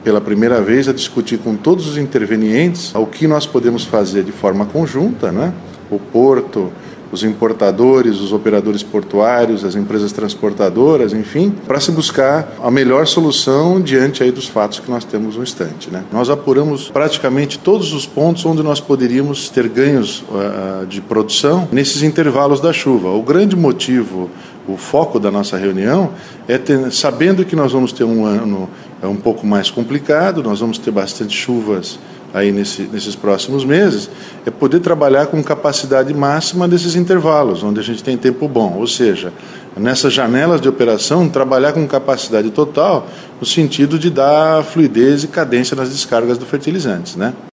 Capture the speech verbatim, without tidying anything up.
pela primeira vez a discutir com todos os intervenientes o que nós podemos fazer de forma conjunta, né? O porto, os importadores, os operadores portuários, as empresas transportadoras, enfim, para se buscar a melhor solução diante aí dos fatos que nós temos no instante, né? Nós apuramos praticamente todos os pontos onde nós poderíamos ter ganhos uh, de produção nesses intervalos da chuva. O grande motivo, o foco da nossa reunião é ter, sabendo que nós vamos ter um ano um pouco mais complicado, nós vamos ter bastante chuvas aí nesse, nesses próximos meses, é poder trabalhar com capacidade máxima desses intervalos, onde a gente tem tempo bom, ou seja, nessas janelas de operação, trabalhar com capacidade total, no sentido de dar fluidez e cadência nas descargas do fertilizantes, né?